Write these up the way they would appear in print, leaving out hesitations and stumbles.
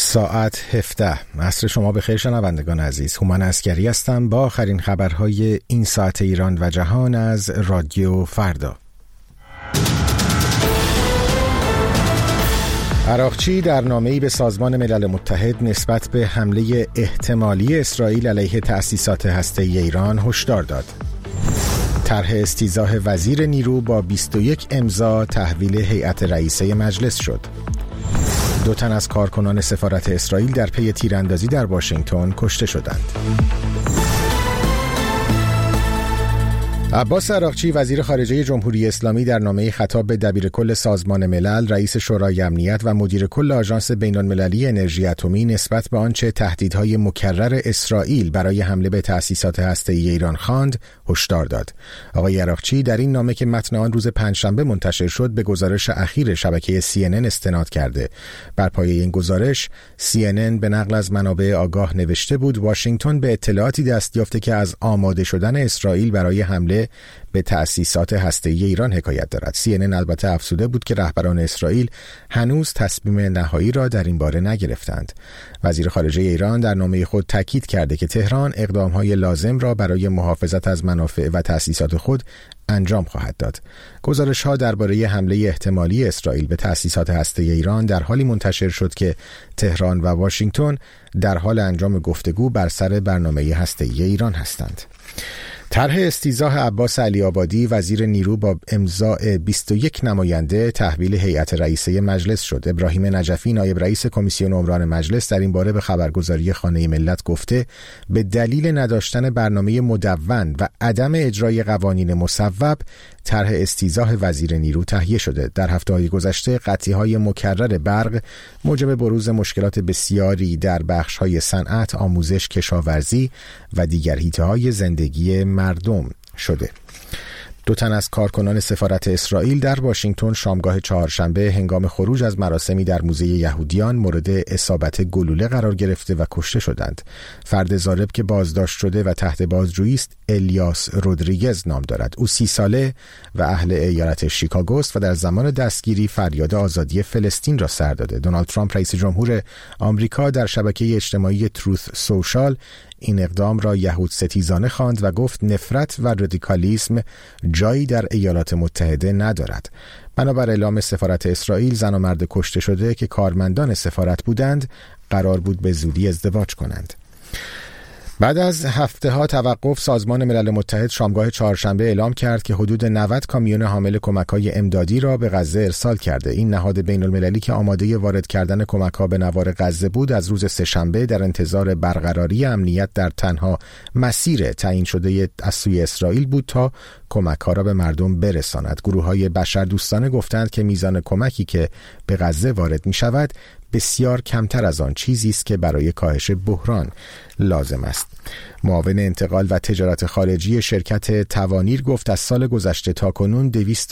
ساعت 17. عصر شما بخیر شنوندگان عزیز. هومن عسکری هستم با آخرین خبرهای این ساعت ایران و جهان از رادیو فردا. عراقچی در نامه‌ای به سازمان ملل متحد نسبت به حمله احتمالی اسرائیل علیه تأسیسات هسته‌ای ایران هشدار داد. طرح استیضاح وزیر نیرو با 21 امضا تحویل هیئت رئیسه مجلس شد. 2 تن از کارکنان سفارت اسرائیل در پی تیراندازی در واشنگتن کشته شدند. عباس عراقچی وزیر خارجه جمهوری اسلامی در نامه‌ای خطاب به دبیرکل سازمان ملل، رئیس شورای امنیت و مدیر کل آژانس بین‌المللی انرژی اتمی نسبت به آنچه تهدیدهای مکرر اسرائیل برای حمله به تأسیسات هسته‌ای ایران خواند، هشدار داد. آقای عراقچی در این نامه که متن آن روز پنجشنبه منتشر شد به گزارش اخیر شبکه CNN استناد کرده. بر پایه این گزارش CNN به نقل از منابع آگاه نوشته بود واشنگتن به اطلاعاتی دست یافته که از آماده شدن اسرائیل برای حمله به تأسیسات هسته‌ای ایران حکایت دارد. CNN البته افزوده بود که رهبران اسرائیل هنوز تصمیم نهایی را در این باره نگرفتند. وزیر خارجه ایران در نامه خود تاکید کرده که تهران اقدام‌های لازم را برای محافظت از منافع و تأسیسات خود انجام خواهد داد. گزارش‌ها درباره حمله احتمالی اسرائیل به تأسیسات هسته‌ای ایران در حالی منتشر شد که تهران و واشنگتن در حال انجام گفتگو بر سر برنامه هسته‌ای ایران هستند. طرح استیضاح عباس علی‌آبادی وزیر نیرو با امضاء 21 نماینده تحویل هیئت رئیسه مجلس شد. ابراهیم نجفی نایب رئیس کمیسیون عمران مجلس در این باره به خبرگزاری خانه ملت گفته به دلیل نداشتن برنامه مدون و عدم اجرای قوانین مصوب طرح استیضاح وزیر نیرو تهیه شده. در هفته‌های گذشته قطعی‌های مکرر برق موجب بروز مشکلات بسیاری در بخش‌های صنعت، آموزش، کشاورزی و دیگر حیطه‌های زندگی مردم شده. 2 تن از کارکنان سفارت اسرائیل در واشنگتن شامگاه چهارشنبه هنگام خروج از مراسمی در موزه یهودیان مورد اصابت گلوله قرار گرفته و کشته شدند. فرد ضارب که بازداشت شده و تحت بازجویی است الیاس رودریگز نام دارد. او 30 ساله و اهل ایالت شیکاگو است و در زمان دستگیری فریاد آزادی فلسطین را سر داده. دونالد ترامپ رئیس جمهور آمریکا در شبکه اجتماعی تروث سوشال این اقدام را یهود ستیزانه خواند و گفت نفرت و رادیکالیسم جایی در ایالات متحده ندارد. بنابر اعلام سفارت اسرائیل زن و مرد کشته شده که کارمندان سفارت بودند قرار بود به زودی ازدواج کنند. بعد از هفته‌ها توقف سازمان ملل متحد شامگاه چهارشنبه اعلام کرد که حدود 90 کامیون حامل کمک‌های امدادی را به غزه ارسال کرده. این نهاد بین‌المللی که آماده وارد کردن کمک‌ها به نوار غزه بود از روز سه‌شنبه در انتظار برقراری امنیت در تنها مسیر تعیین شده از سوی اسرائیل بود تا کمک‌ها را به مردم برساند. گروه‌های بشردوستانه گفتند که میزان کمکی که به غزه وارد می‌شود بسیار کمتر از آن چیزی است که برای کاهش بحران لازم است. معاون انتقال و تجارت خارجی شرکت توانیر گفت از سال گذشته تا کنون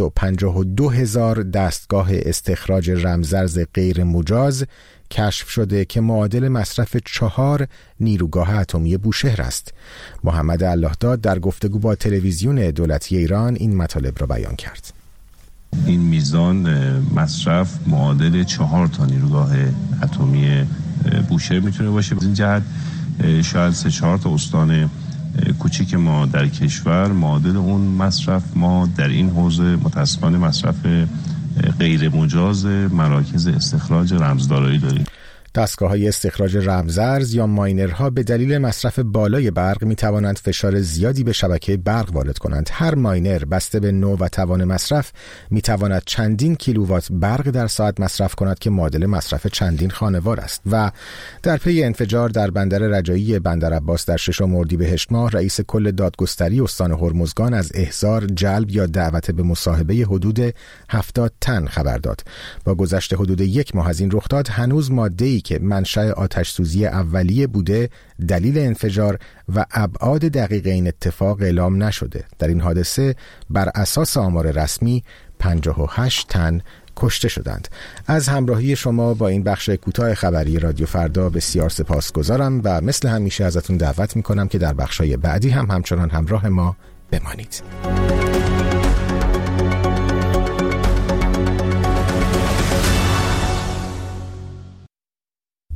252,000 دستگاه استخراج رمزارز غیر مجاز کشف شده که معادل مصرف 4 نیروگاه اتمی بوشهر است. محمد اللهداد در گفتگو با تلویزیون دولتی ایران این مطالب را بیان کرد. این میزان مصرف معادل 4 تا نیروگاه اتمی بوشهر میتونه باشه. از این جهت شاید 3-4 تا استان کوچیک ما در کشور معادل اون مصرف ما در این حوزه متاسفانه مصرف غیر مجاز مراکز استخراج رمزدارایی داریم. دستگاه‌های استخراج رمزارز یا ماینرها به دلیل مصرف بالای برق می‌توانند فشار زیادی به شبکه برق وارد کنند. هر ماینر بسته به نوع و توان مصرف می‌تواند چندین کیلووات برق در ساعت مصرف کند که معادل مصرف چندین خانوار است. و در پی انفجار در بندر رجایی بندر عباس در 6 اردیبهشت ماه رئیس کل دادگستری استان هرمزگان از احضار، جلب یا دعوت به مصاحبه حدود 70 تن خبر داد. با گذشت حدود 1 ماه از این رخداد هنوز ماده‌ای که منشأ آتش سوزی اولیه بوده دلیل انفجار و ابعاد دقیق این اتفاق اعلام نشده. در این حادثه بر اساس آمار رسمی 58 تن کشته شدند. از همراهی شما با این بخش کوتاه خبری رادیو فردا بسیار سپاسگزارم و مثل همیشه ازتون دعوت میکنم که در بخشای بعدی هم همچنان همراه ما بمانید.